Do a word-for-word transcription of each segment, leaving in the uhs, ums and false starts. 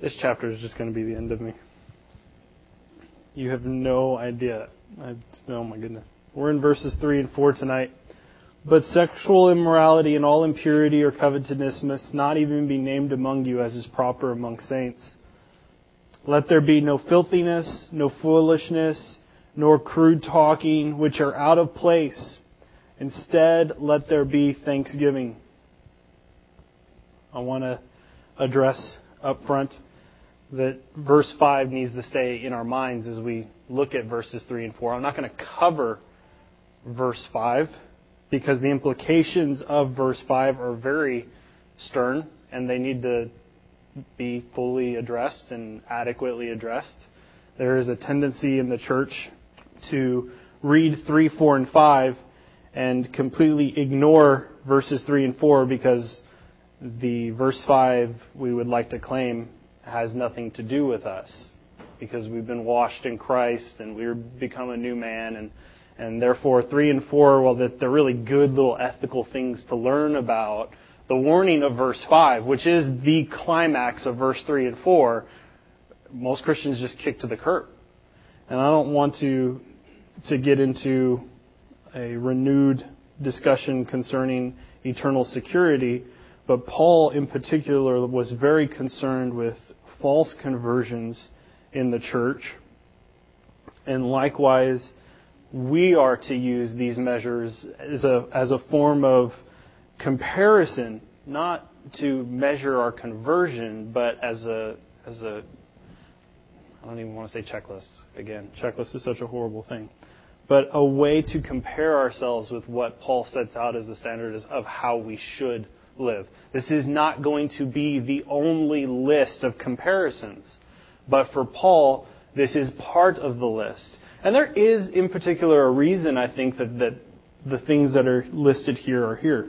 This chapter is just going to be the end of me. You have no idea. I just, oh my goodness. We're in verses three and four tonight. But sexual immorality and all impurity or covetousness must not even be named among you as is proper among saints. Let there be no filthiness, no foolishness, nor crude talking, which are out of place. Instead, let there be thanksgiving. I want to address up front that verse five needs to stay in our minds as we look at verses three and four. I'm not going to cover verse five because the implications of verse five are very stern and they need to be fully addressed and adequately addressed. There is a tendency in the church to read three, four, and five and completely ignore verses three and four because the verse five we would like to claim has nothing to do with us because we've been washed in Christ and we've become a new man and and therefore three and four, well, that they're really good little ethical things to learn about. The warning of verse five, which is the climax of verse three and four, most Christians just kick to the curb. And I don't want to to get into a renewed discussion concerning eternal security, but Paul in particular was very concerned with false conversions in the church. And likewise, we are to use these measures as a as a form of comparison, not to measure our conversion, but as a as a I don't even want to say checklist. Again, checklist is such a horrible thing. But a way to compare ourselves with what Paul sets out as the standard is of how we should live. This is not going to be the only list of comparisons. But for Paul, this is part of the list. And there is, in particular, a reason, I think, that, that the things that are listed here are here.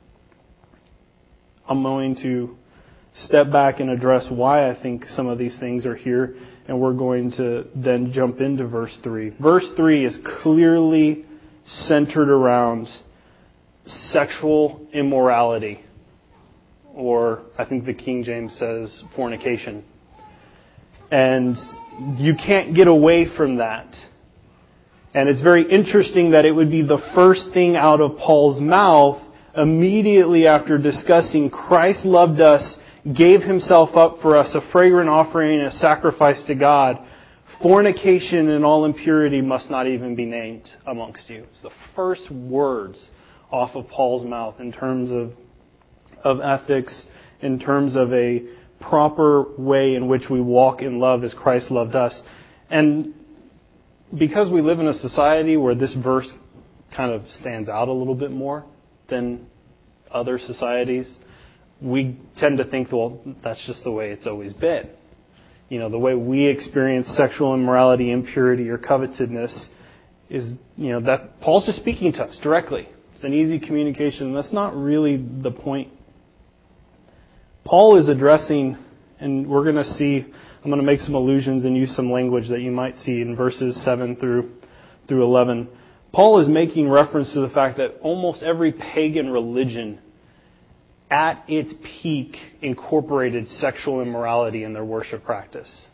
I'm going to step back and address why I think some of these things are here, and we're going to then jump into verse three. Verse three is clearly centered around sexual immorality, or I think the King James says fornication. And you can't get away from that. And it's very interesting that it would be the first thing out of Paul's mouth immediately after discussing Christ loved us, gave himself up for us, a fragrant offering and a sacrifice to God. Fornication and all impurity must not even be named amongst you. It's the first words off of Paul's mouth in terms of, of ethics, in terms of a proper way in which we walk in love as Christ loved us. And because we live in a society where this verse kind of stands out a little bit more than other societies, we tend to think, well, that's just the way it's always been. You know, the way we experience sexual immorality, impurity, or covetousness is, you know, that Paul's just speaking to us directly. It's an easy communication. That's not really the point. Paul is addressing, and we're going to see, I'm going to make some allusions and use some language that you might see in verses seven through through eleven. Paul is making reference to the fact that almost every pagan religion at its peak incorporated sexual immorality in their worship practice.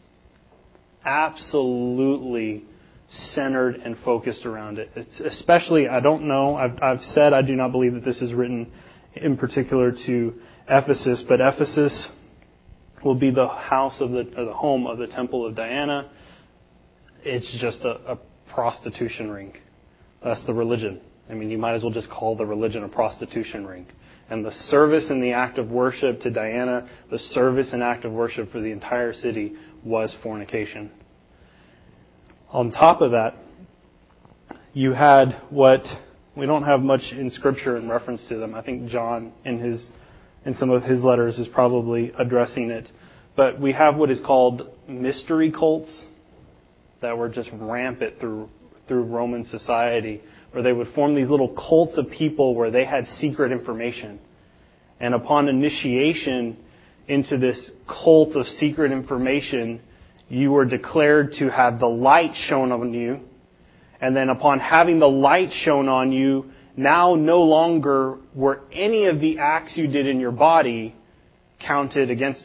Absolutely centered and focused around it. It's especially, I don't know, I've, I've said I do not believe that this is written in particular to Ephesus, but Ephesus will be the house of the, or the home of the temple of Diana. It's just a, a prostitution ring. That's the religion. I mean, you might as well just call the religion a prostitution ring. And the service and the act of worship to Diana, the service and act of worship for the entire city was fornication. On top of that, you had what, we don't have much in Scripture in reference to them. I think John in his in some of his letters is probably addressing it. But we have what is called mystery cults that were just rampant through through Roman society, where they would form these little cults of people where they had secret information. And upon initiation into this cult of secret information, you were declared to have the light shown on you. And then upon having the light shown on you, now no longer were any of the acts you did in your body counted against you,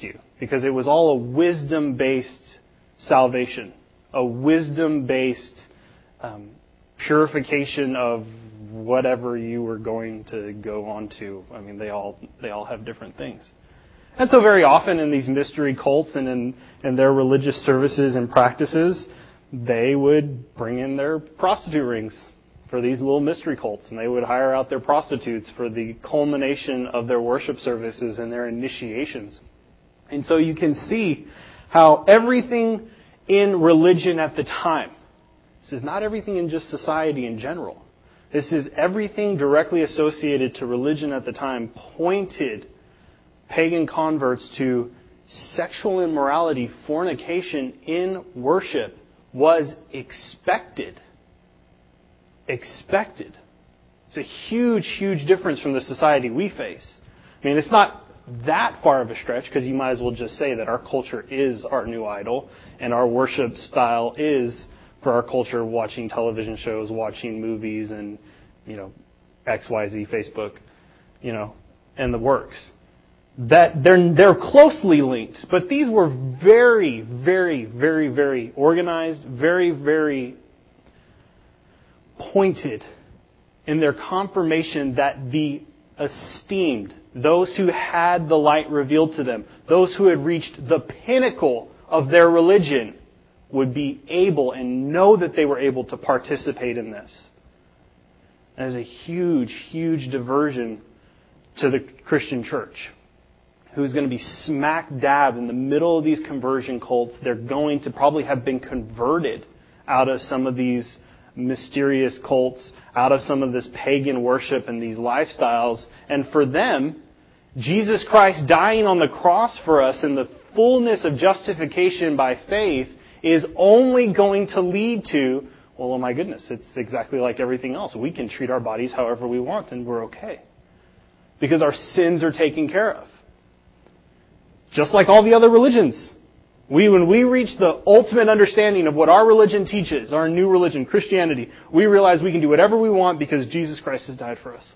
because it was all a wisdom-based salvation, a wisdom-based um, purification of whatever you were going to go on to. I mean, they all they all have different things. And so very often in these mystery cults and in, in their religious services and practices, they would bring in their prostitute rings for these little mystery cults, and they would hire out their prostitutes for the culmination of their worship services and their initiations. And so you can see how everything in religion at the time, this is not everything in just society in general, this is everything directly associated to religion at the time, pointed pagan converts to sexual immorality, fornication in worship was expected. Expected. It's a huge, huge difference from the society we face. I mean, it's not that far of a stretch, because you might as well just say that our culture is our new idol, and our worship style is, for our culture, watching television shows, watching movies, and, you know, X Y Z, Facebook, you know, and the works. That they're they're closely linked, but these were very, very, very, very organized, very, very pointed in their confirmation that the esteemed, those who had the light revealed to them, those who had reached the pinnacle of their religion, would be able and know that they were able to participate in this. That is a huge, huge diversion to the Christian church, who's going to be smack dab in the middle of these conversion cults. They're going to probably have been converted out of some of these mysterious cults, out of some of this pagan worship and these lifestyles. And for them, Jesus Christ dying on the cross for us in the fullness of justification by faith is only going to lead to, well, oh my goodness, it's exactly like everything else. We can treat our bodies however we want and we're okay, because our sins are taken care of. Just like all the other religions. We, when we reach the ultimate understanding of what our religion teaches, our new religion, Christianity, we realize we can do whatever we want because Jesus Christ has died for us.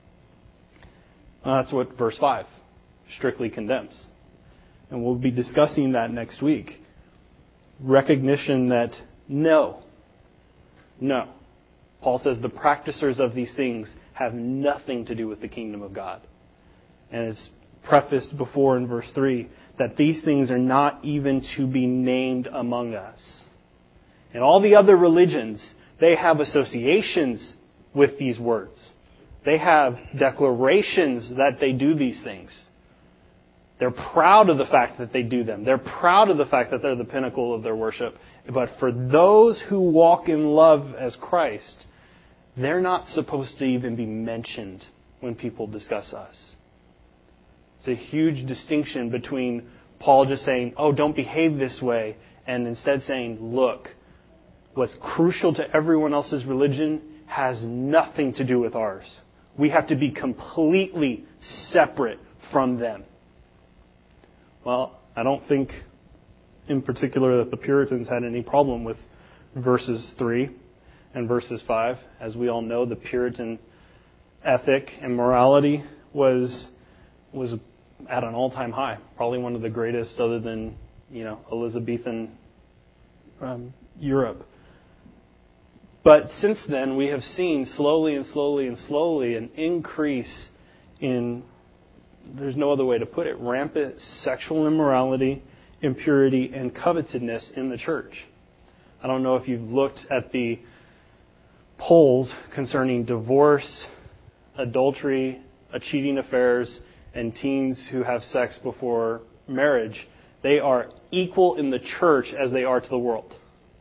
Well, that's what verse five strictly condemns. And we'll be discussing that next week. Recognition that no, no. Paul says the practicers of these things have nothing to do with the kingdom of God. And it's prefaced before in verse three that these things are not even to be named among us. And all the other religions, they have associations with these words. They have declarations that they do these things. They're proud of the fact that they do them. They're proud of the fact that they're the pinnacle of their worship. But for those who walk in love as Christ, they're not supposed to even be mentioned when people discuss us. It's a huge distinction between Paul just saying, oh, don't behave this way, and instead saying, look, what's crucial to everyone else's religion has nothing to do with ours. We have to be completely separate from them. Well, I don't think in particular that the Puritans had any problem with verses three and verses five. As we all know, the Puritan ethic and morality was was at an all-time high, probably one of the greatest other than, you know, Elizabethan um, Europe. But since then, we have seen slowly and slowly and slowly an increase in, there's no other way to put it, rampant sexual immorality, impurity, and covetousness in the church. I don't know if you've looked at the polls concerning divorce, adultery, cheating affairs, and teens who have sex before marriage. They are equal in the church as they are to the world.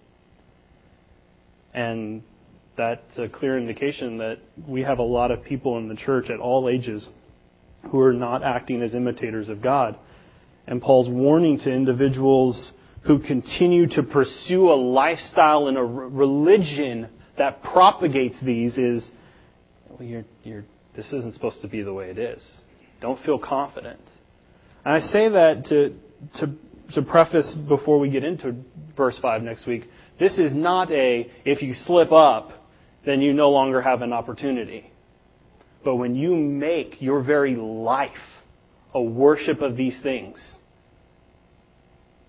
And that's a clear indication that we have a lot of people in the church at all ages who are not acting as imitators of God. And Paul's warning to individuals who continue to pursue a lifestyle and a religion that propagates these is, well, you're, you're, this isn't supposed to be the way it is. Don't feel confident. And I say that to, to, to preface before we get into verse five next week. This is not a, if you slip up, then you no longer have an opportunity. But when you make your very life a worship of these things,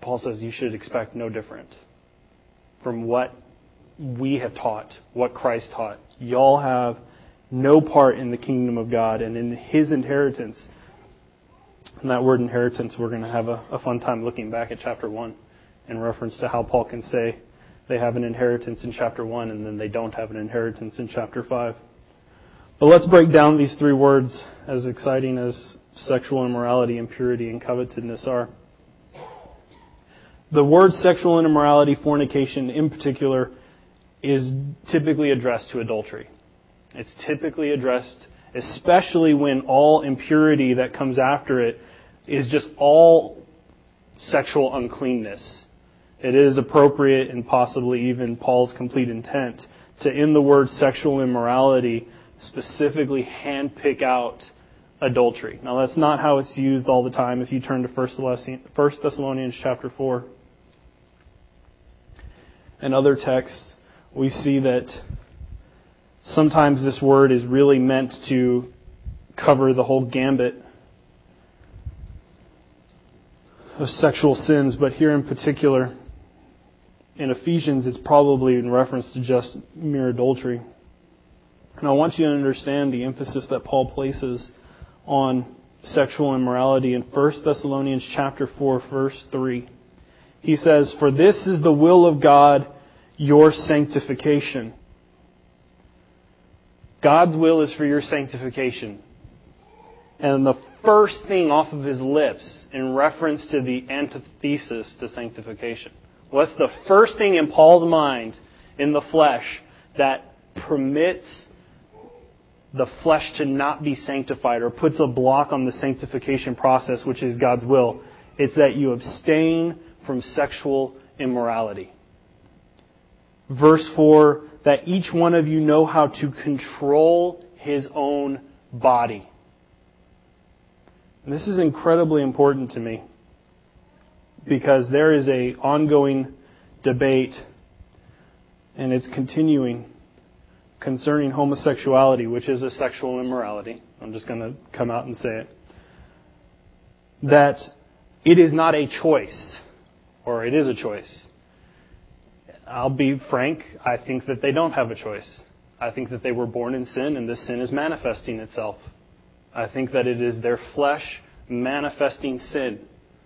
Paul says you should expect no different from what we have taught, what Christ taught. Y'all have no part in the kingdom of God and in His inheritance. And that word inheritance, we're going to have a, a fun time looking back at chapter one in reference to how Paul can say they have an inheritance in chapter one and then they don't have an inheritance in chapter five. But let's break down these three words, as exciting as sexual immorality, impurity, and covetousness are. The word sexual immorality, fornication in particular, is typically addressed to adultery. It's typically addressed, especially when all impurity that comes after it is just all sexual uncleanness. It is appropriate and possibly even Paul's complete intent to, in the word sexual immorality, specifically handpick out adultery. Now that's not how it's used all the time. If you turn to First Thessalonians chapter four and other texts, we see that sometimes this word is really meant to cover the whole gambit of sexual sins, but here in particular, in Ephesians, it's probably in reference to just mere adultery. And I want you to understand the emphasis that Paul places on sexual immorality in First Thessalonians chapter four, verse three. He says, "For this is the will of God, your sanctification." God's will is for your sanctification. And the first thing off of His lips in reference to the antithesis to sanctification. What's the first thing in Paul's mind in the flesh that permits the flesh to not be sanctified or puts a block on the sanctification process, which is God's will? It's that you abstain from sexual immorality. Verse four, that each one of you know how to control his own body. And this is incredibly important to me because there is an ongoing debate, and it's continuing, concerning homosexuality, which is a sexual immorality. I'm just going to come out and say it. That it is not a choice, or it is a choice. I'll be frank, I think that they don't have a choice. I think that they were born in sin, and this sin is manifesting itself. I think that it is their flesh manifesting sin.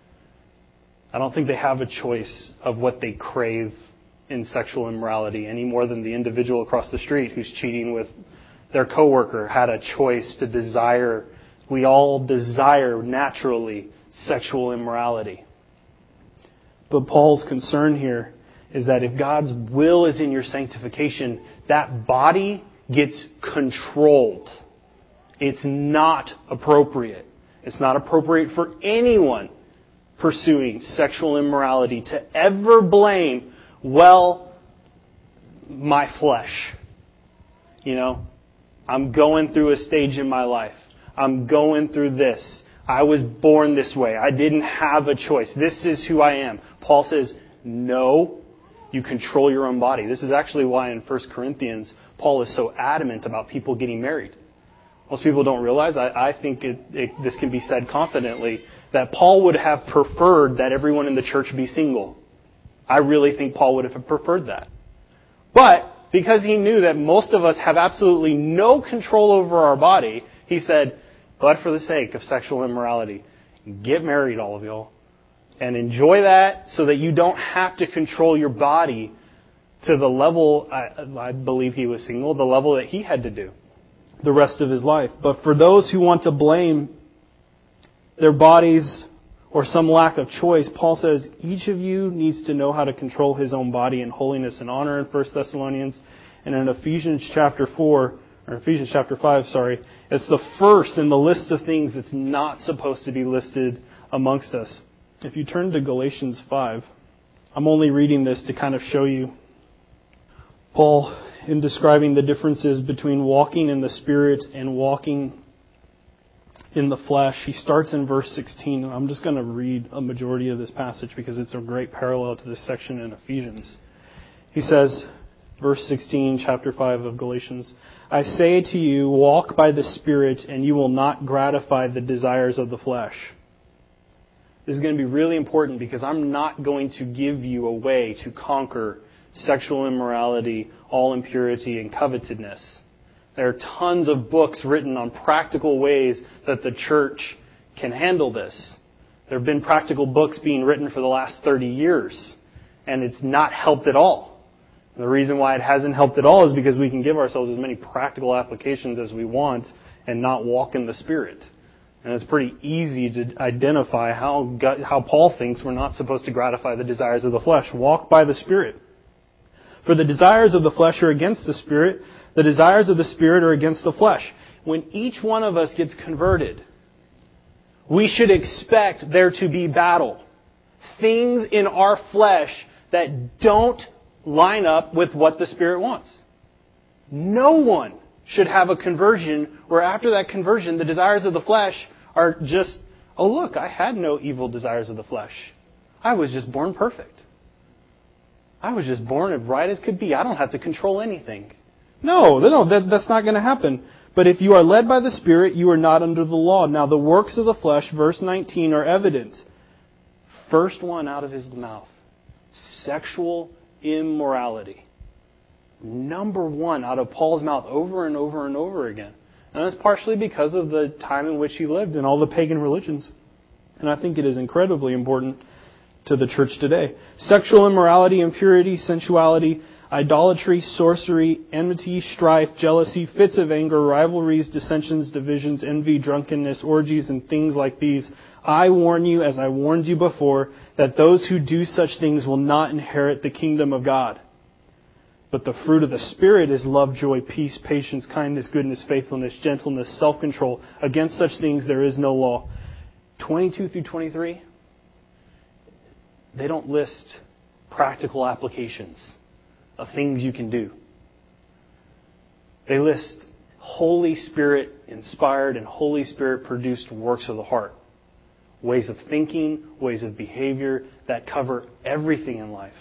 I don't think they have a choice of what they crave in sexual immorality any more than the individual across the street who's cheating with their coworker had a choice to desire. We all desire naturally sexual immorality. But Paul's concern here is that if God's will is in your sanctification, that body gets controlled. It's not appropriate. It's not appropriate for anyone pursuing sexual immorality to ever blame, well, my flesh. You know, I'm going through a stage in my life. I'm going through this. I was born this way. I didn't have a choice. This is who I am. Paul says, no, you control your own body. This is actually why in First Corinthians, Paul is so adamant about people getting married. Most people don't realize, I, I think it, it, this can be said confidently, that Paul would have preferred that everyone in the church be single. I really think Paul would have preferred that. But because he knew that most of us have absolutely no control over our body, he said, but for the sake of sexual immorality, get married, all of y'all, and enjoy that so that you don't have to control your body to the level, I, I believe he was single, the level that he had to do the rest of his life. But for those who want to blame their bodies or some lack of choice, Paul says each of you needs to know how to control his own body in holiness and honor in First Thessalonians. And in Ephesians chapter four, or Ephesians chapter five, sorry, it's the first in the list of things that's not supposed to be listed amongst us. If you turn to Galatians five, I'm only reading this to kind of show you Paul, in describing the differences between walking in the Spirit and walking in the flesh, he starts in verse sixteen. And I'm just going to read a majority of this passage because it's a great parallel to this section in Ephesians. He says, verse sixteen, chapter five of Galatians, I say to you, walk by the Spirit, and you will not gratify the desires of the flesh. This is going to be really important because I'm not going to give you a way to conquer sexual immorality, all impurity, and covetousness. There are tons of books written on practical ways that the church can handle this. There have been practical books being written for the last thirty years, and it's not helped at all. And the reason why it hasn't helped at all is because we can give ourselves as many practical applications as we want and not walk in the Spirit. And it's pretty easy to identify how God, how Paul thinks we're not supposed to gratify the desires of the flesh. Walk by the Spirit. For the desires of the flesh are against the Spirit. The desires of the Spirit are against the flesh. When each one of us gets converted, we should expect there to be battle. Things in our flesh that don't line up with what the Spirit wants. No one should have a conversion where after that conversion, the desires of the flesh are just, oh look, I had no evil desires of the flesh. I was just born perfect. I was just born as right as could be. I don't have to control anything. No, no, that, that's not going to happen. But if you are led by the Spirit, you are not under the law. Now the works of the flesh, verse nineteen, are evident. First one out of his mouth. Sexual immorality. Number one out of Paul's mouth over and over and over again. And that's partially because of the time in which he lived and all the pagan religions. And I think it is incredibly important to the church today. Sexual immorality, impurity, sensuality, idolatry, sorcery, enmity, strife, jealousy, fits of anger, rivalries, dissensions, divisions, envy, drunkenness, orgies, and things like these. I warn you, as I warned you before, that those who do such things will not inherit the kingdom of God. But the fruit of the Spirit is love, joy, peace, patience, kindness, goodness, faithfulness, gentleness, self-control. Against such things there is no law. twenty-two through twenty-three, they don't list practical applications of things you can do. They list Holy Spirit inspired and Holy Spirit produced works of the heart. Ways of thinking, ways of behavior that cover everything in life.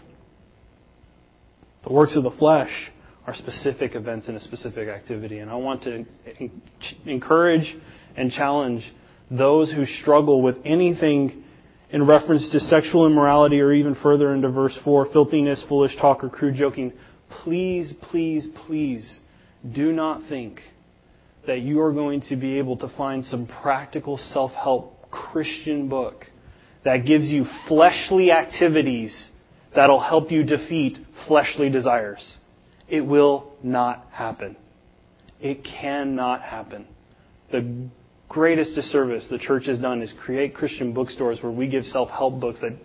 The works of the flesh are specific events in a specific activity. And I want to encourage and challenge those who struggle with anything in reference to sexual immorality or even further into verse four, filthiness, foolish talk, or crude joking. Please, please, please do not think that you are going to be able to find some practical self-help Christian book that gives you fleshly activities that'll help you defeat fleshly desires. It will not happen. It cannot happen. The greatest disservice the church has done is create Christian bookstores where we give self-help books that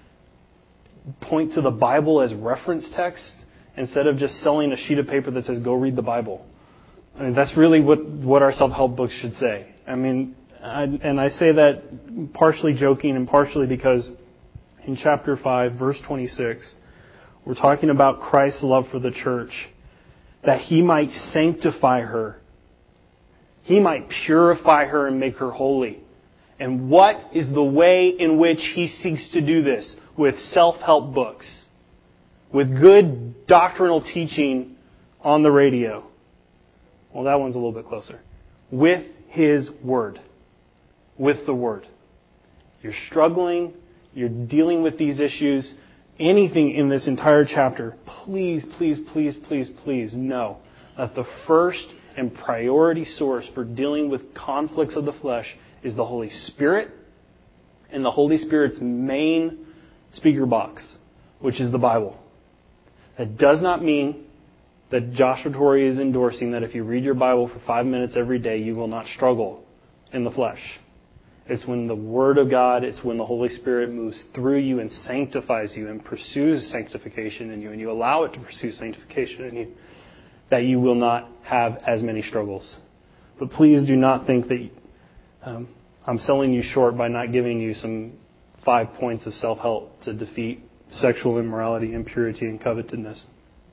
point to the Bible as reference text instead of just selling a sheet of paper that says, go read the Bible. I mean, that's really what, what our self-help books should say. I mean, I, and I say that partially joking and partially because in chapter five, verse twenty-six, we're talking about Christ's love for the church, that He might sanctify her. He might purify her and make her holy. And what is the way in which He seeks to do this? With self-help books. With good doctrinal teaching on the radio. Well, that one's a little bit closer. With His Word. With the Word. You're struggling. You're dealing with these issues. Anything in this entire chapter, please, please, please, please, please know that the first and priority source for dealing with conflicts of the flesh is the Holy Spirit and the Holy Spirit's main speaker box, which is the Bible. That does not mean that Joshua Torrey is endorsing that if you read your Bible for five minutes every day, you will not struggle in the flesh. It's when the Word of God, it's when the Holy Spirit moves through you and sanctifies you and pursues sanctification in you, and you allow it to pursue sanctification in you, that you will not have as many struggles. But please do not think that um, I'm selling you short by not giving you some five points of self-help to defeat sexual immorality, impurity, and covetousness.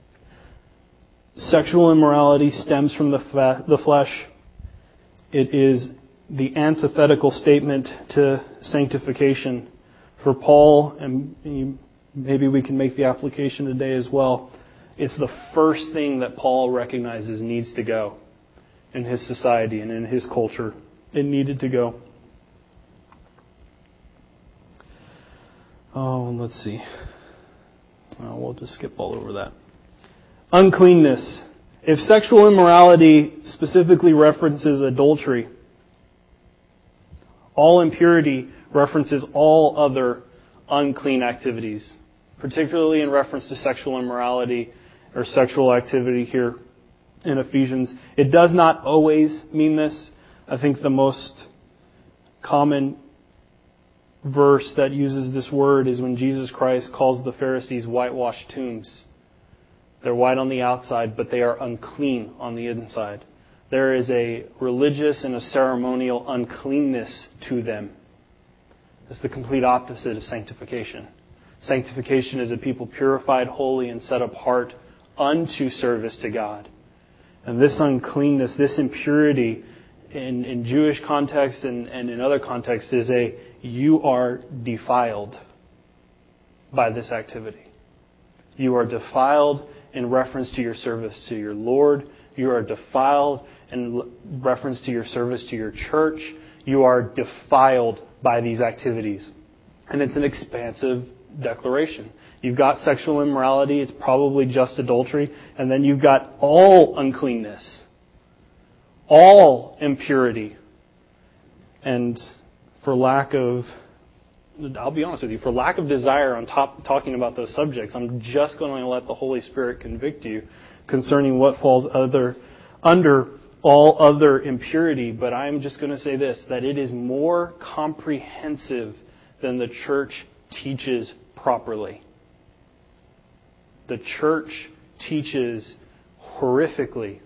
Sexual immorality stems from the, fa- the flesh. It is the antithetical statement to sanctification. For Paul, and maybe we can make the application today as well, it's the first thing that Paul recognizes needs to go in his society and in his culture. It needed to go. Oh, let's see. Oh, we'll just skip all over that. Uncleanness. If sexual immorality specifically references adultery, all impurity references all other unclean activities, particularly in reference to sexual immorality or sexual activity here in Ephesians. It does not always mean this. I think the most common verse that uses this word is when Jesus Christ calls the Pharisees whitewashed tombs. They're white on the outside, but they are unclean on the inside. There is a religious and a ceremonial uncleanness to them. It's the complete opposite of sanctification. Sanctification is a people purified, holy, and set apart unto service to God. And this uncleanness, this impurity, in, in Jewish context and, and in other contexts, is a you are defiled by this activity. You are defiled in reference to your service to your Lord. You are defiled in reference to your service to your church. You are defiled by these activities. And it's an expansive declaration. You've got sexual immorality, it's probably just adultery, and then you've got all uncleanness, all impurity. And for lack of, I'll be honest with you, for lack of desire on top talking about those subjects, I'm just going to let the Holy Spirit convict you concerning what falls other under all other impurity. But I'm just going to say this, that it is more comprehensive than the church teaches properly. The church teaches horrifically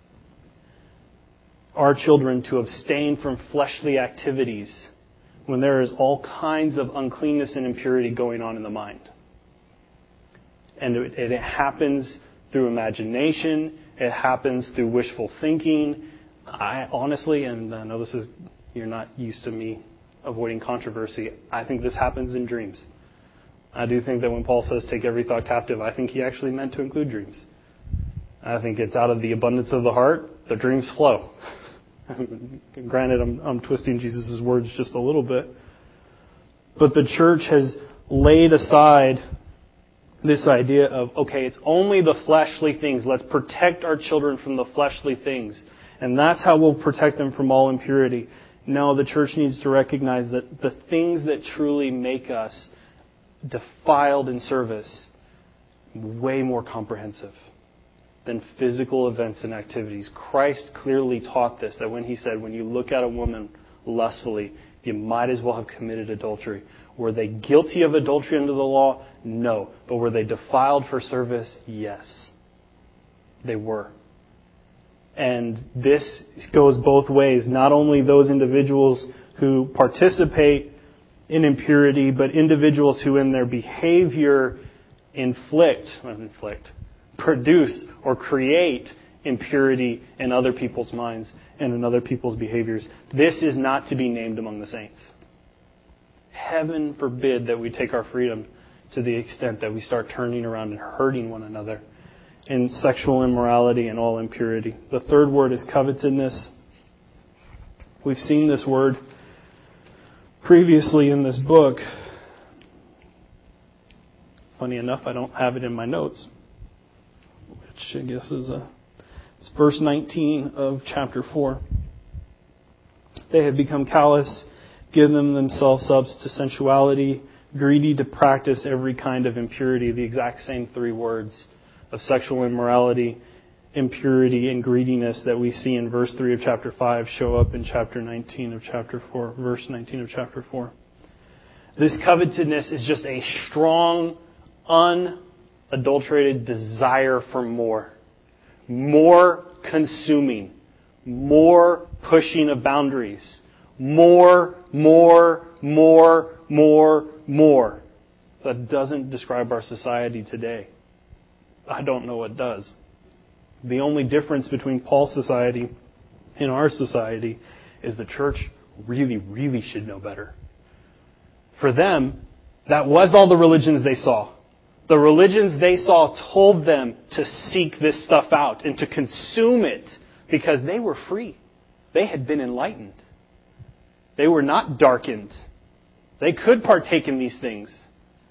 our children to abstain from fleshly activities when there is all kinds of uncleanness and impurity going on in the mind. And it, it happens through imagination. It happens through wishful thinking. I honestly, and I know this is, you're not used to me avoiding controversy, I think this happens in dreams. I do think that when Paul says take every thought captive, I think he actually meant to include dreams. I think it's out of the abundance of the heart, the dreams flow. Granted, I'm, I'm twisting Jesus' words just a little bit. But the church has laid aside this idea of, okay, it's only the fleshly things. Let's protect our children from the fleshly things. And that's how we'll protect them from all impurity. No, the church needs to recognize that the things that truly make us defiled in service, way more comprehensive than physical events and activities. Christ clearly taught this, that when he said, when you look at a woman lustfully, you might as well have committed adultery. Were they guilty of adultery under the law? No. But were they defiled for service? Yes. They were. And this goes both ways. Not only those individuals who participate in impurity, but individuals who in their behavior inflict, well, inflict, produce or create impurity in other people's minds and in other people's behaviors. This is not to be named among the saints. Heaven forbid that we take our freedom to the extent that we start turning around and hurting one another in sexual immorality and all impurity. The third word is covetousness. We've seen this word previously in this book. Funny enough, I don't have it in my notes, which I guess is a, it's verse nineteen of chapter four. They have become callous, given themselves up to sensuality, greedy to practice every kind of impurity. The exact same three words of sexual immorality, impurity, and greediness that we see in verse three of chapter five show up in chapter nineteen of chapter four, verse nineteen of chapter four. This covetousness is just a strong, unadulterated desire for more. More consuming. More pushing of boundaries. More, more, more, more, more. That doesn't describe our society today. I don't know what does. The only difference between Paul's society and our society is the church really, really should know better. For them, that was all the religions they saw. The religions they saw told them to seek this stuff out and to consume it because they were free. They had been enlightened. They were not darkened. They could partake in these things.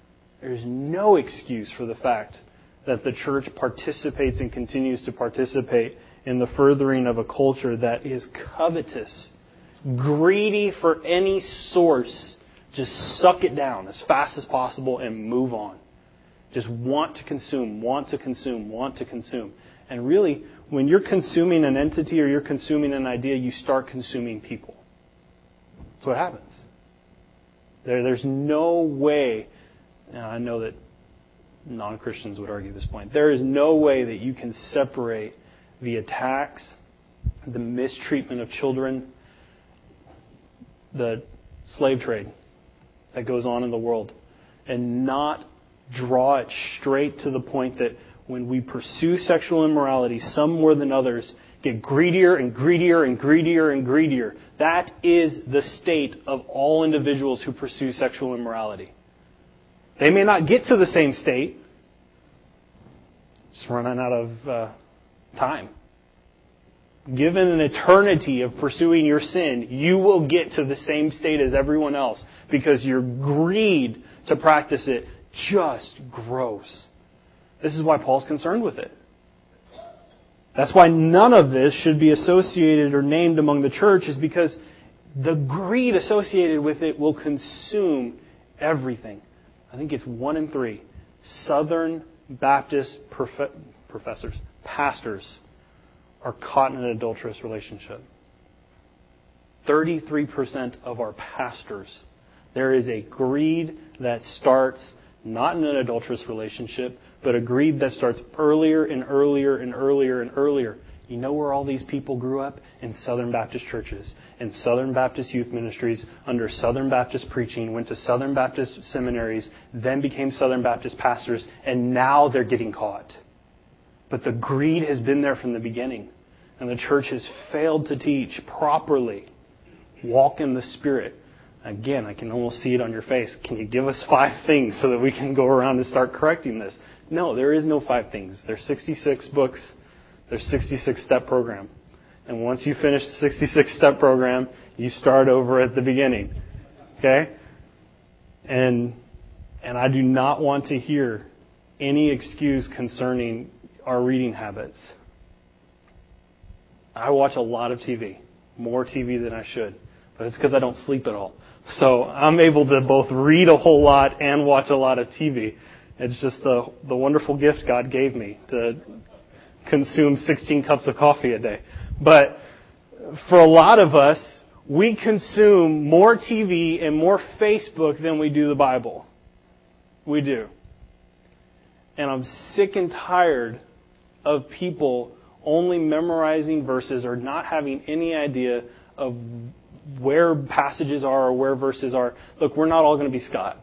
There's no excuse for the fact that the church participates and continues to participate in the furthering of a culture that is covetous, greedy for any source. Just suck it down as fast as possible and move on. Just want to consume, want to consume, want to consume. And really, when you're consuming an entity or you're consuming an idea, you start consuming people. That's what happens. There, there's no way, and I know that non-Christians would argue this point, there is no way that you can separate the attacks, the mistreatment of children, the slave trade that goes on in the world, and not draw it straight to the point that when we pursue sexual immorality, some more than others get greedier and greedier and greedier and greedier. That is the state of all individuals who pursue sexual immorality. They may not get to the same state. Just running out of uh, time. Given an eternity of pursuing your sin, you will get to the same state as everyone else because your greed to practice it just grows. This is why Paul's concerned with it. That's why none of this should be associated or named among the church, is because the greed associated with it will consume everything. I think it's one in three Southern Baptist prof- professors, pastors, are caught in an adulterous relationship. thirty-three percent of our pastors, there is a greed that starts not in an adulterous relationship, but a greed that starts earlier and earlier and earlier and earlier. You know where all these people grew up? In Southern Baptist churches, in Southern Baptist youth ministries, under Southern Baptist preaching, went to Southern Baptist seminaries, then became Southern Baptist pastors, and now they're getting caught. But the greed has been there from the beginning. And the church has failed to teach properly. Walk in the Spirit. Again, I can almost see it on your face. Can you give us five things so that we can go around and start correcting this? No, there is no five things. There's sixty-six books. There's sixty-six step program. And once you finish the sixty-six step program, you start over at the beginning. Okay? And and I do not want to hear any excuse concerning our reading habits. I watch a lot of T V. More T V than I should. But it's because I don't sleep at all. So I'm able to both read a whole lot and watch a lot of T V. It's just the the wonderful gift God gave me to consume sixteen cups of coffee a day. But for a lot of us, we consume more T V and more Facebook than we do the Bible. We do. And I'm sick and tired of people only memorizing verses or not having any idea of where passages are or where verses are. Look, we're not all going to be Scott.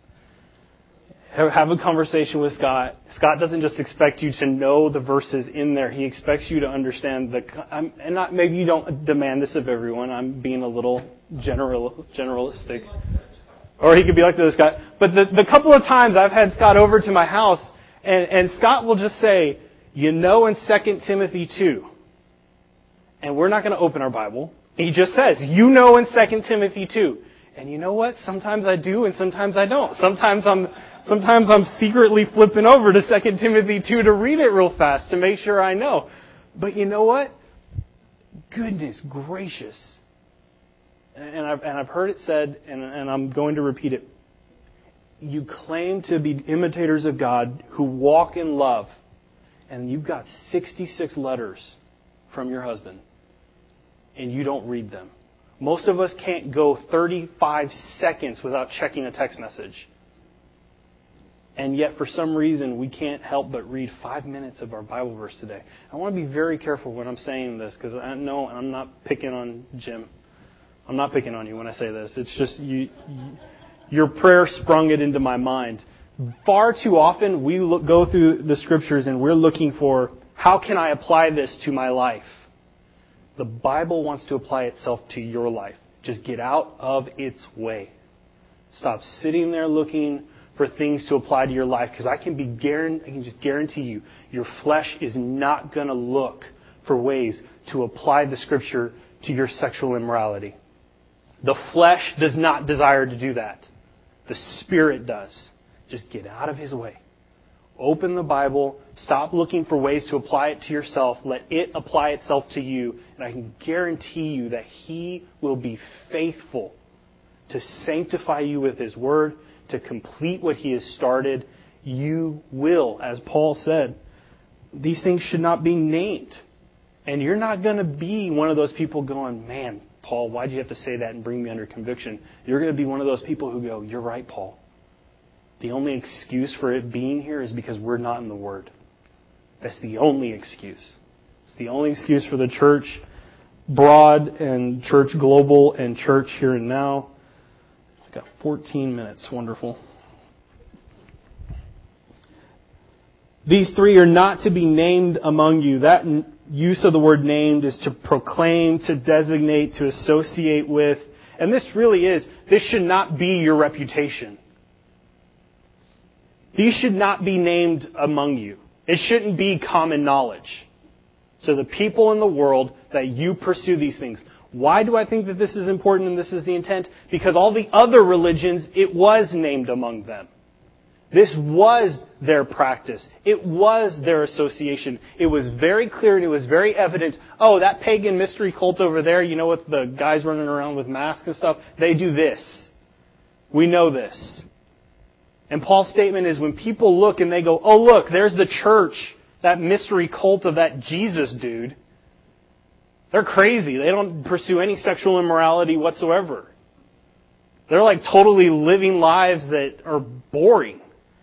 Have a conversation with Scott. Scott doesn't just expect you to know the verses in there. He expects you to understand the... I'm, and not maybe you don't demand this of everyone. I'm being a little general, generalistic. Or he could be like this guy. But the, the couple of times I've had Scott over to my house, and, and Scott will just say, you know, in Second Timothy two. And we're not going to open our Bible. He just says, you know, in Second Timothy two. And you know what? Sometimes I do and sometimes I don't. Sometimes I'm sometimes I'm secretly flipping over to Second Timothy two to read it real fast to make sure I know. But you know what? Goodness gracious. And I've, and I've heard it said, and, and I'm going to repeat it. You claim to be imitators of God who walk in love. And you've got sixty-six letters from your husband. And you don't read them. Most of us can't go thirty-five seconds without checking a text message. And yet, for some reason, we can't help but read five minutes of our Bible verse today. I want to be very careful when I'm saying this, because I know I'm not picking on Jim. I'm not picking on you when I say this. It's just you, you, your prayer sprung it into my mind. Far too often, we look, go through the Scriptures and we're looking for, how can I apply this to my life? The Bible wants to apply itself to your life. Just get out of its way. Stop sitting there looking for things to apply to your life, because I can be guaran- I can just guarantee you, your flesh is not going to look for ways to apply the Scripture to your sexual immorality. The flesh does not desire to do that. The Spirit does. just get out of his way. Open the Bible. Stop looking for ways to apply it to yourself. Let it apply itself to you. And I can guarantee you that He will be faithful to sanctify you with His Word, to complete what He has started. You will, as Paul said, these things should not be named. And you're not going to be one of those people going, man, Paul, why'd you have to say that and bring me under conviction? You're going to be one of those people who go, you're right, Paul. The only excuse for it being here is because we're not in the Word. That's the only excuse. It's the only excuse for the church broad and church global and church here and now. I've got fourteen minutes. Wonderful. These three are not to be named among you. That use of the word named is to proclaim, to designate, to associate with. And this really is, this should not be your reputation. These should not be named among you. It shouldn't be common knowledge to the people in the world that you pursue these things. Why do I think that this is important and this is the intent? Because all the other religions, it was named among them. This was their practice. It was their association. It was very clear and it was very evident. Oh, that pagan mystery cult over there, you know, with the guys running around with masks and stuff, they do this. We know this. And Paul's statement is when people look and they go, oh, look, there's the church, that mystery cult of that Jesus dude. They're crazy. They don't pursue any sexual immorality whatsoever. They're like totally living lives that are boring.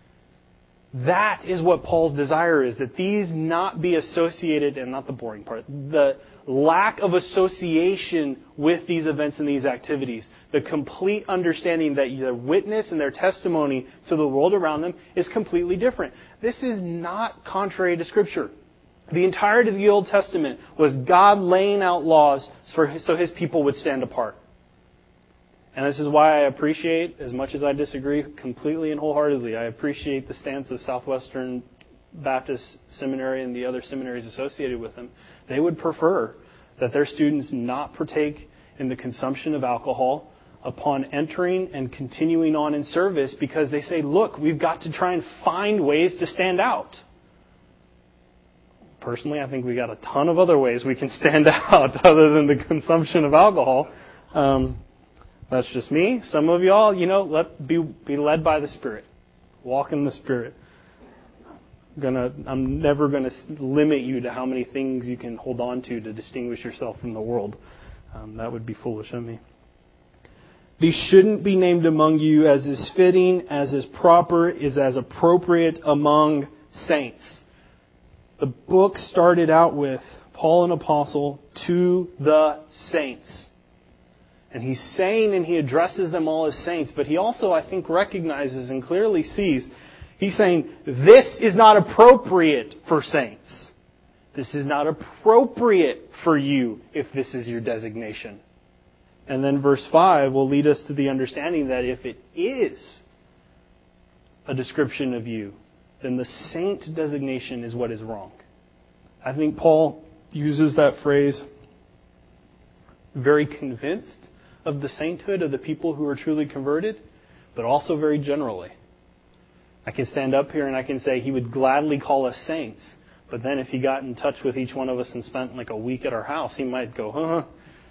That is what Paul's desire is, that these not be associated, and not the boring part, the lack of association with these events and these activities. The complete understanding that their witness and their testimony to the world around them is completely different. This is not contrary to Scripture. The entirety of the Old Testament was God laying out laws for, so His people would stand apart. And this is why I appreciate, as much as I disagree completely and wholeheartedly, I appreciate the stance of Southwestern Baptist Seminary and the other seminaries associated with them. They would prefer that their students not partake in the consumption of alcohol upon entering and continuing on in service because they say, look, we've got to try and find ways to stand out. Personally, I think we got a ton of other ways we can stand out other than the consumption of alcohol. Um, That's just me. Some of y'all, you know, let be be led by the Spirit. Walk in the Spirit. I'm gonna, I'm never going to limit you to how many things you can hold on to to distinguish yourself from the world. Um, that would be foolish of me. These shouldn't be named among you as is fitting, as is proper, is as appropriate among saints. The book started out with Paul, an apostle, to the saints. And he's saying and he addresses them all as saints, but he also, I think, recognizes and clearly sees, he's saying, this is not appropriate for saints. This is not appropriate for you if this is your designation. And then verse five will lead us to the understanding that if it is a description of you, then the saint designation is what is wrong. I think Paul uses that phrase very convinced of the sainthood of the people who are truly converted, but also very generally. I can stand up here and I can say he would gladly call us saints, but then if he got in touch with each one of us and spent like a week at our house, he might go, huh,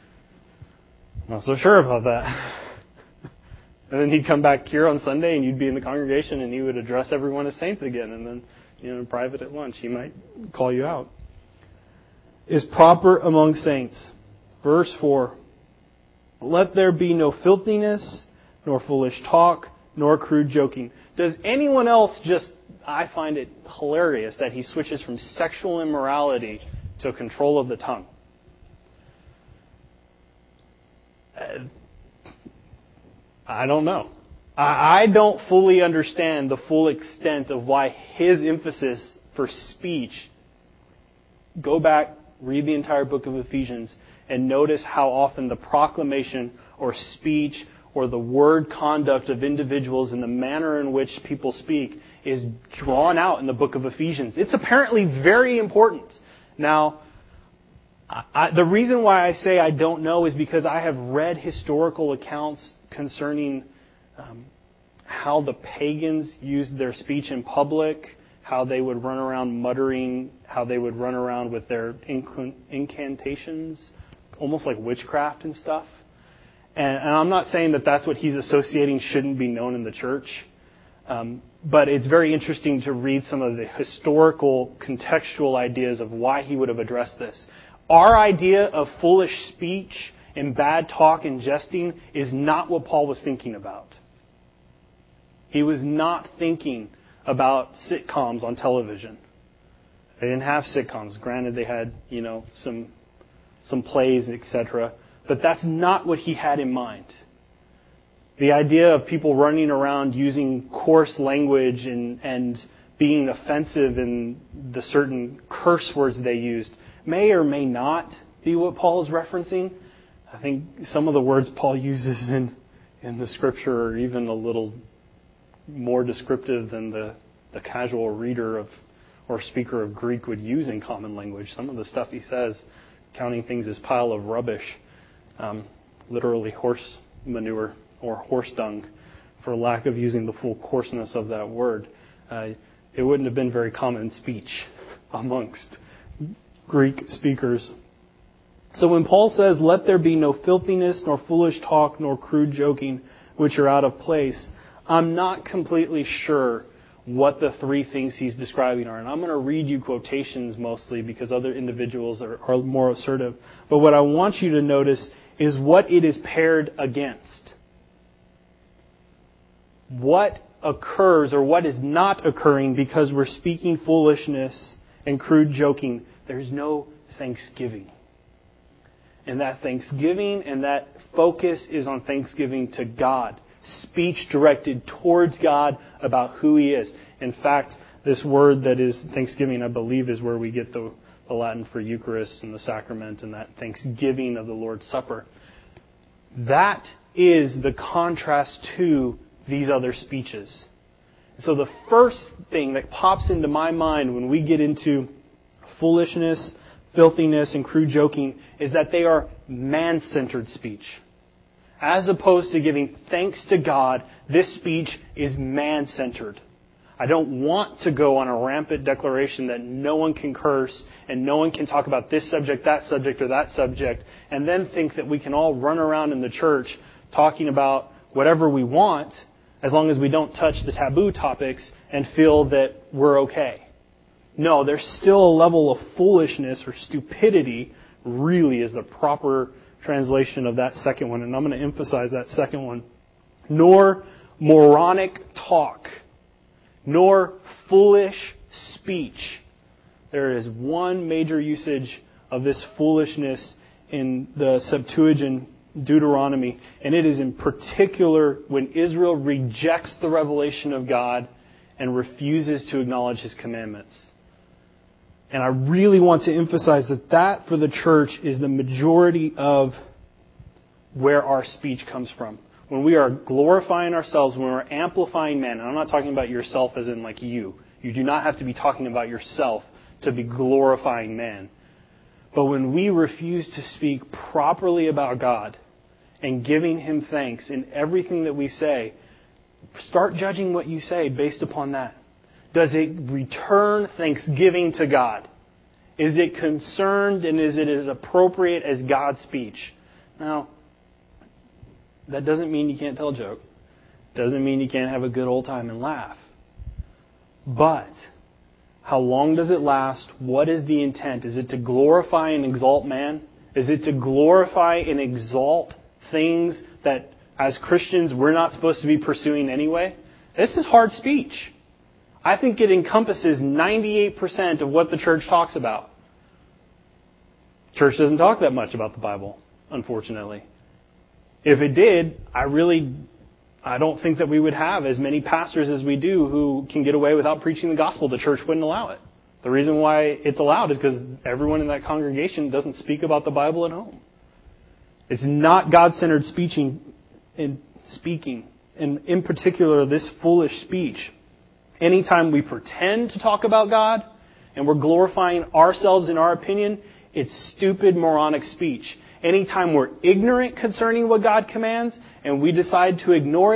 not so sure about that. And then he'd come back here on Sunday and you'd be in the congregation and he would address everyone as saints again, and then, you know, in private at lunch, he might call you out. Is proper among saints. Verse four. Let there be no filthiness, nor foolish talk, nor crude joking. Does anyone else just, I find it hilarious that he switches from sexual immorality to control of the tongue. Uh, I don't know. I, I don't fully understand the full extent of why his emphasis for speech. Go back, read the entire book of Ephesians, and notice how often the proclamation or speech or the word conduct of individuals and the manner in which people speak is drawn out in the book of Ephesians. It's apparently very important. Now, I, the reason why I say I don't know is because I have read historical accounts concerning um, how the pagans used their speech in public, how they would run around muttering, how they would run around with their incantations, almost like witchcraft and stuff. And, and I'm not saying that that's what he's associating shouldn't be known in the church. Um, but it's very interesting to read some of the historical, contextual ideas of why he would have addressed this. Our idea of foolish speech and bad talk and jesting is not what Paul was thinking about. He was not thinking about sitcoms on television. They didn't have sitcoms. Granted, they had, you know, some some plays, et cetera. But that's not what he had in mind. The idea of people running around using coarse language and, and being offensive in the certain curse words they used may or may not be what Paul is referencing. I think some of the words Paul uses in, in the Scripture are even a little more descriptive than the, the casual reader of or speaker of Greek would use in common language. Some of the stuff he says, counting things as pile of rubbish, um, literally horse manure or horse dung, for lack of using the full coarseness of that word. Uh, it wouldn't have been very common speech amongst Greek speakers. So when Paul says, "Let there be no filthiness, nor foolish talk, nor crude joking, which are out of place," I'm not completely sure what the three things he's describing are. And I'm going to read you quotations mostly because other individuals are, are more assertive. But what I want you to notice is what it is paired against. What occurs or what is not occurring because we're speaking foolishness and crude joking. There's no thanksgiving. And that thanksgiving and that focus is on thanksgiving to God. Speech directed towards God about who He is. In fact, this word that is thanksgiving, I believe, is where we get the, the Latin for Eucharist and the sacrament and that thanksgiving of the Lord's Supper. That is the contrast to these other speeches. So the first thing that pops into my mind when we get into foolishness, filthiness, and crude joking is that they are man-centered speech. As opposed to giving thanks to God, this speech is man-centered. I don't want to go on a rampant declaration that no one can curse and no one can talk about this subject, that subject, or that subject, and then think that we can all run around in the church talking about whatever we want as long as we don't touch the taboo topics and feel that we're okay. No, there's still a level of foolishness or stupidity, really is the proper translation of that second one, and I'm going to emphasize that second one. Nor moronic talk, nor foolish speech. There is one major usage of this foolishness in the Septuagint Deuteronomy, and it is in particular when Israel rejects the revelation of God and refuses to acknowledge His commandments. And I really want to emphasize that that for the church is the majority of where our speech comes from. When we are glorifying ourselves, when we're amplifying man, and I'm not talking about yourself as in like you. You do not have to be talking about yourself to be glorifying man. But when we refuse to speak properly about God and giving Him thanks in everything that we say, start judging what you say based upon that. Does it return thanksgiving to God? Is it concerned and is it as appropriate as God's speech? Now, that doesn't mean you can't tell a joke. Doesn't mean you can't have a good old time and laugh. But how long does it last? What is the intent? Is it to glorify and exalt man? Is it to glorify and exalt things that as Christians we're not supposed to be pursuing anyway? This is hard speech. I think it encompasses ninety-eight percent of what the church talks about. Church doesn't talk that much about the Bible, unfortunately. If it did, I really, I don't think that we would have as many pastors as we do who can get away without preaching the gospel. The church wouldn't allow it. The reason why it's allowed is because everyone in that congregation doesn't speak about the Bible at home. It's not God-centered speaking, in speaking, and in particular this foolish speech. Anytime we pretend to talk about God and we're glorifying ourselves in our opinion, it's stupid, moronic speech. Anytime we're ignorant concerning what God commands and we decide to ignore it,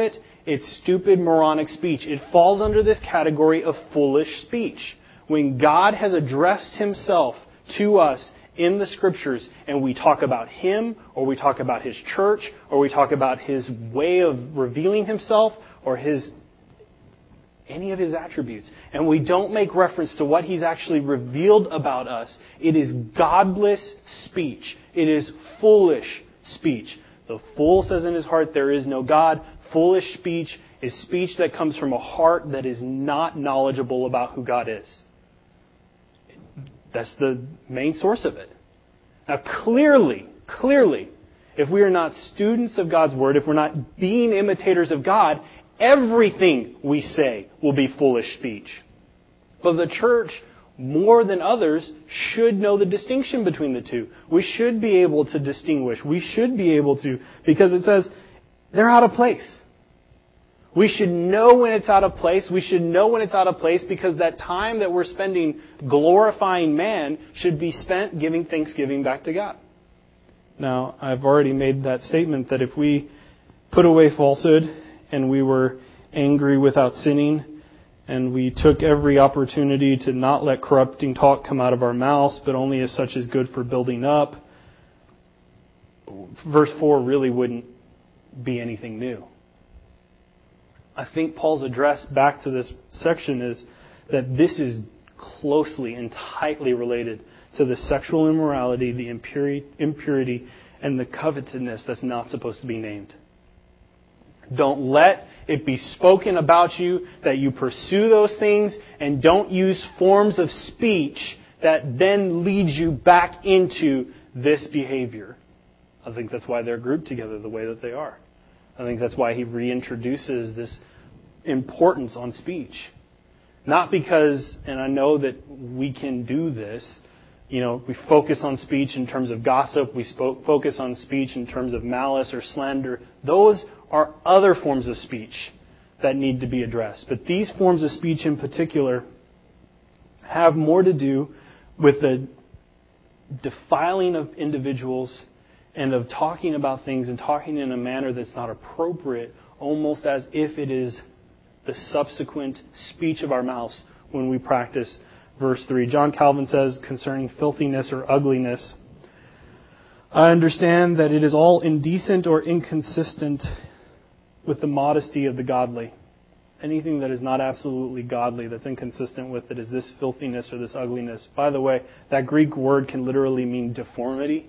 It's stupid, moronic speech. It falls under this category of foolish speech. When God has addressed Himself to us in the Scriptures, and we talk about Him, or we talk about His church, or we talk about His way of revealing Himself, or His any of His attributes, and we don't make reference to what He's actually revealed about us, it is godless speech. It is foolish speech. The fool says in his heart, there is no God. Foolish speech is speech that comes from a heart that is not knowledgeable about who God is. That's the main source of it. Now clearly, clearly, if we are not students of God's Word, if we're not being imitators of God, everything we say will be foolish speech. But the church, more than others, should know the distinction between the two. We should be able to distinguish. We should be able to, because it says they're out of place. We should know when it's out of place. We should know when it's out of place because that time that we're spending glorifying man should be spent giving thanksgiving back to God. Now, I've already made that statement that if we put away falsehood and we were angry without sinning, and we took every opportunity to not let corrupting talk come out of our mouths, but only as such is good for building up, verse four really wouldn't be anything new. I think Paul's address back to this section is that this is closely and tightly related to the sexual immorality, the impurity, and the covetousness that's not supposed to be named. Don't let it be spoken about you that you pursue those things, and don't use forms of speech that then leads you back into this behavior. I think that's why they're grouped together the way that they are. I think that's why he reintroduces this importance on speech. Not because, and I know that we can do this, you know, we focus on speech in terms of gossip, we spoke, focus on speech in terms of malice or slander. Those are other forms of speech that need to be addressed. But these forms of speech in particular have more to do with the defiling of individuals and of talking about things and talking in a manner that's not appropriate, almost as if it is the subsequent speech of our mouths when we practice verse three. John Calvin says concerning filthiness or ugliness, I understand that it is all indecent or inconsistent with the modesty of the godly. Anything that is not absolutely godly, that's inconsistent with it, is this filthiness or this ugliness. By the way, that Greek word can literally mean deformity.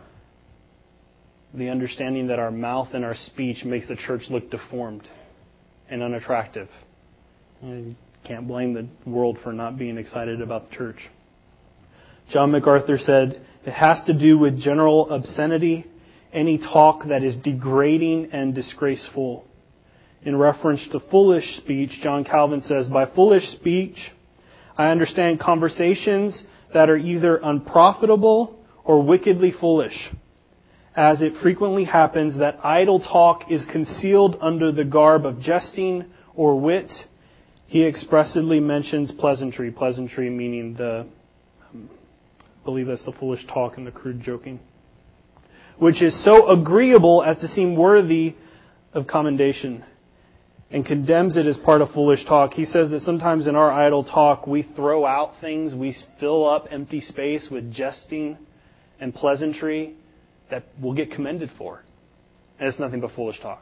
The understanding that our mouth and our speech makes the church look deformed and unattractive. And you can't blame the world for not being excited about the church. John MacArthur said, it has to do with general obscenity, any talk that is degrading and disgraceful. In reference to foolish speech, John Calvin says, by foolish speech, I understand conversations that are either unprofitable or wickedly foolish, as it frequently happens that idle talk is concealed under the garb of jesting or wit. He expressly mentions pleasantry, pleasantry meaning the, um, I believe that's the foolish talk and the crude joking, which is so agreeable as to seem worthy of commendation, and condemns it as part of foolish talk. He says that sometimes in our idle talk we throw out things, we fill up empty space with jesting and pleasantry that we'll get commended for. And it's nothing but foolish talk.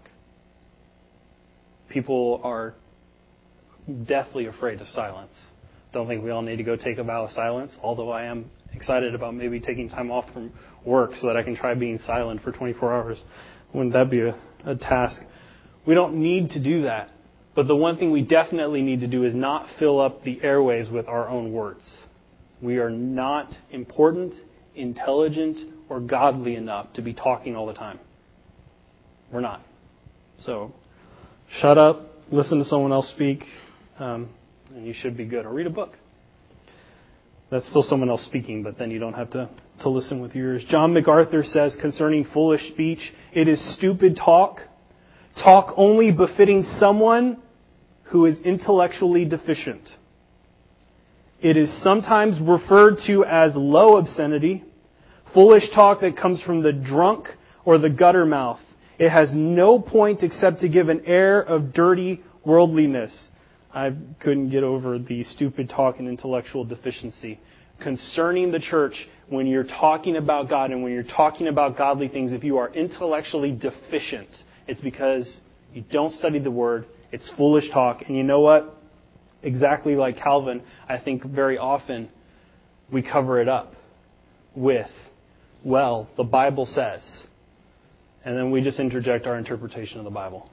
People are deathly afraid of silence. Don't think we all need to go take a vow of silence, although I am excited about maybe taking time off from work so that I can try being silent for twenty-four hours. Wouldn't that be a, a task? We don't need to do that. But the one thing we definitely need to do is not fill up the airwaves with our own words. We are not important, intelligent, or godly enough to be talking all the time. We're not. So, shut up, listen to someone else speak, um, and you should be good. Or read a book. That's still someone else speaking, but then you don't have to, to listen with yours. John MacArthur says concerning foolish speech, it is stupid talk, talk only befitting someone who is intellectually deficient. It is sometimes referred to as low obscenity, foolish talk that comes from the drunk or the gutter mouth. It has no point except to give an air of dirty worldliness. I couldn't get over the stupid talk and intellectual deficiency concerning the church. When you're talking about God and when you're talking about godly things, if you are intellectually deficient, it's because you don't study the Word. It's foolish talk. And you know what? Exactly like Calvin, I think very often we cover it up with, well, the Bible says. And then we just interject our interpretation of the Bible.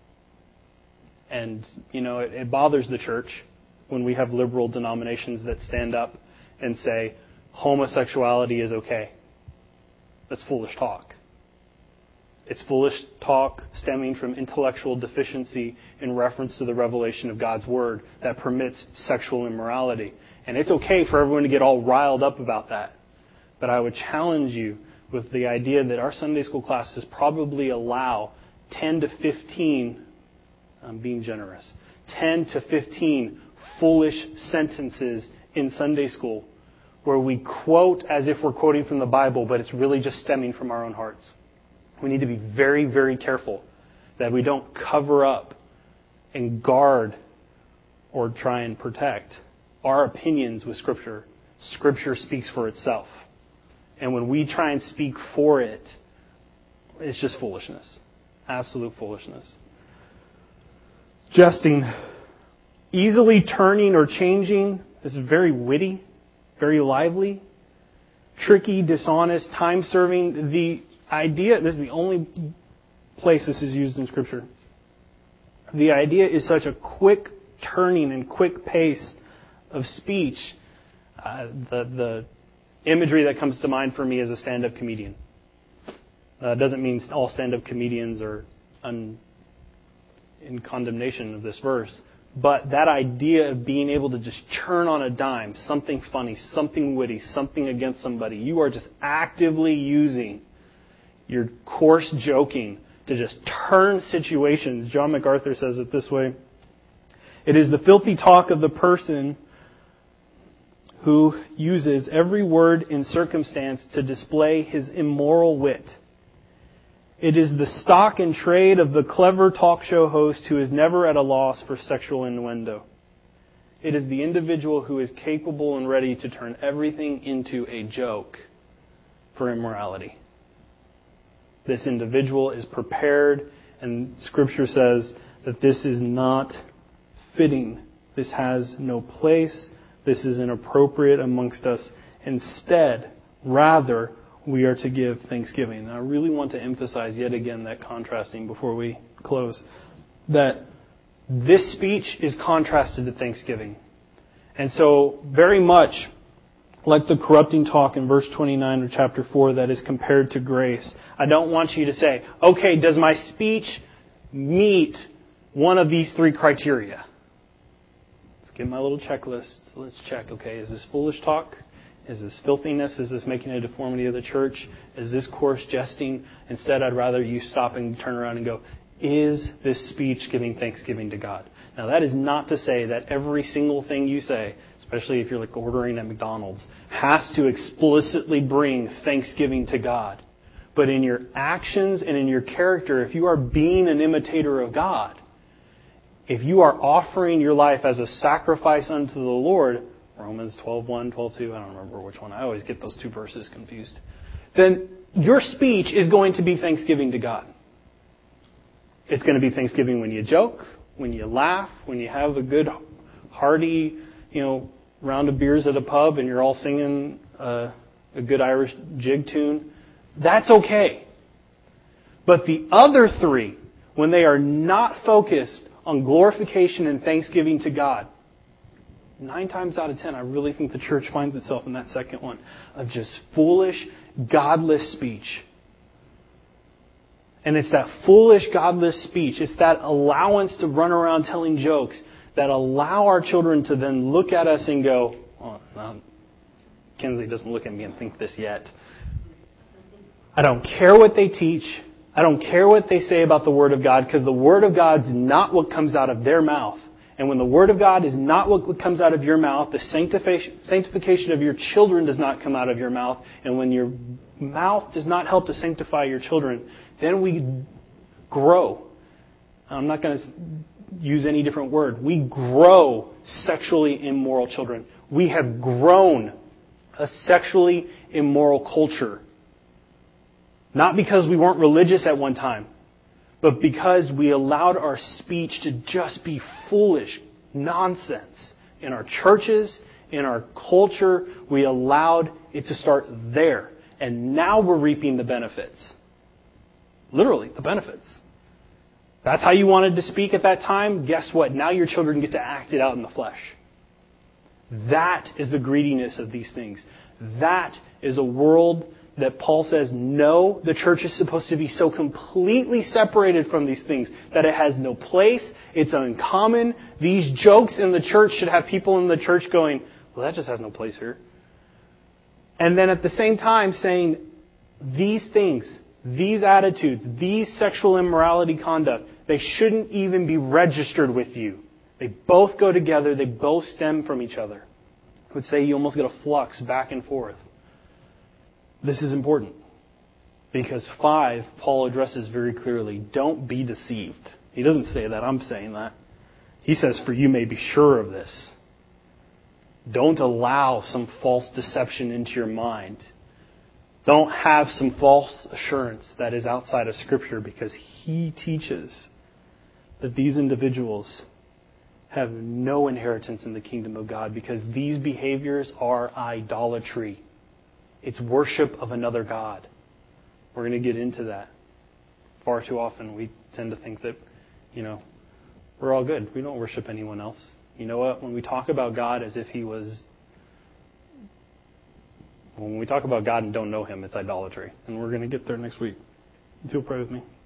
And, you know, it, it bothers the church when we have liberal denominations that stand up and say, homosexuality is okay. That's foolish talk. It's foolish talk stemming from intellectual deficiency in reference to the revelation of God's Word that permits sexual immorality. And it's okay for everyone to get all riled up about that. But I would challenge you with the idea that our Sunday school classes probably allow ten to fifteen, I'm being generous, ten to fifteen foolish sentences in Sunday school where we quote as if we're quoting from the Bible, but it's really just stemming from our own hearts. We need to be very, very careful that we don't cover up and guard or try and protect our opinions with Scripture. Scripture speaks for itself. And when we try and speak for it, it's just foolishness. Absolute foolishness. Jesting. Easily turning or changing. This is very witty, very lively, tricky, dishonest, time-serving. The idea, this is the only place this is used in Scripture. The idea is such a quick turning and quick pace of speech. Uh, the the imagery that comes to mind for me is a stand-up comedian. Uh, doesn't mean all stand-up comedians are un, in condemnation of this verse. But that idea of being able to just turn on a dime, something funny, something witty, something against somebody. You are just actively using your coarse joking to just turn situations. John MacArthur says it this way. It is the filthy talk of the person who uses every word in circumstance to display his immoral wit. It is the stock and trade of the clever talk show host who is never at a loss for sexual innuendo. It is the individual who is capable and ready to turn everything into a joke for immorality. This individual is prepared, and Scripture says that this is not fitting. This has no place. This is inappropriate amongst us. Instead, rather, we are to give thanksgiving. And I really want to emphasize yet again that contrasting before we close. That this speech is contrasted to thanksgiving. And so, very much like the corrupting talk in verse twenty-nine of chapter four that is compared to grace. I don't want you to say, okay, does my speech meet one of these three criteria? Let's get my little checklist. Let's check, okay, is this foolish talk? Is this filthiness? Is this making a deformity of the church? Is this coarse jesting? Instead, I'd rather you stop and turn around and go, is this speech giving thanksgiving to God? Now, that is not to say that every single thing you say, especially if you're like ordering at McDonald's, has to explicitly bring thanksgiving to God. But in your actions and in your character, if you are being an imitator of God, if you are offering your life as a sacrifice unto the Lord, Romans twelve one, twelve two, I don't remember which one. I always get those two verses confused. Then your speech is going to be thanksgiving to God. It's going to be thanksgiving when you joke, when you laugh, when you have a good, hearty, you know, round of beers at a pub and you're all singing uh, a good Irish jig tune. That's okay. But the other three, when they are not focused on glorification and thanksgiving to God, Nine times out of ten, I really think the church finds itself in that second one of just foolish, godless speech. And it's that foolish, godless speech. It's that allowance to run around telling jokes that allow our children to then look at us and go, oh, no, Kinsley doesn't look at me and think this yet. I don't care what they teach. I don't care what they say about the Word of God, because the Word of God's not what comes out of their mouth. And when the Word of God is not what comes out of your mouth, the sanctification of your children does not come out of your mouth. And when your mouth does not help to sanctify your children, then we grow. I'm not going to use any different word. We grow sexually immoral children. We have grown a sexually immoral culture. Not because we weren't religious at one time, but because we allowed our speech to just be foolish nonsense. In our churches, in our culture, we allowed it to start there. And now we're reaping the benefits. Literally, the benefits. That's how you wanted to speak at that time? Guess what? Now your children get to act it out in the flesh. That is the greediness of these things. That is a world that Paul says, no, the church is supposed to be so completely separated from these things that it has no place, it's uncommon. These jokes in the church should have people in the church going, well, that just has no place here. And then at the same time saying, these things, these attitudes, these sexual immorality conduct, they shouldn't even be registered with you. They both go together. They both stem from each other. I would say you almost get a flux back and forth. This is important. Because five, Paul addresses very clearly, don't be deceived. He doesn't say that. I'm saying that. He says, for you may be sure of this. Don't allow some false deception into your mind. Don't have some false assurance that is outside of Scripture, because he teaches that these individuals have no inheritance in the kingdom of God, because these behaviors are idolatry. It's worship of another god. We're going to get into that. Far too often we tend to think that, you know, we're all good. We don't worship anyone else. You know what? When we talk about God as if He was... When we talk about God and don't know Him, it's idolatry. And we're going to get there next week. If you'll pray with me.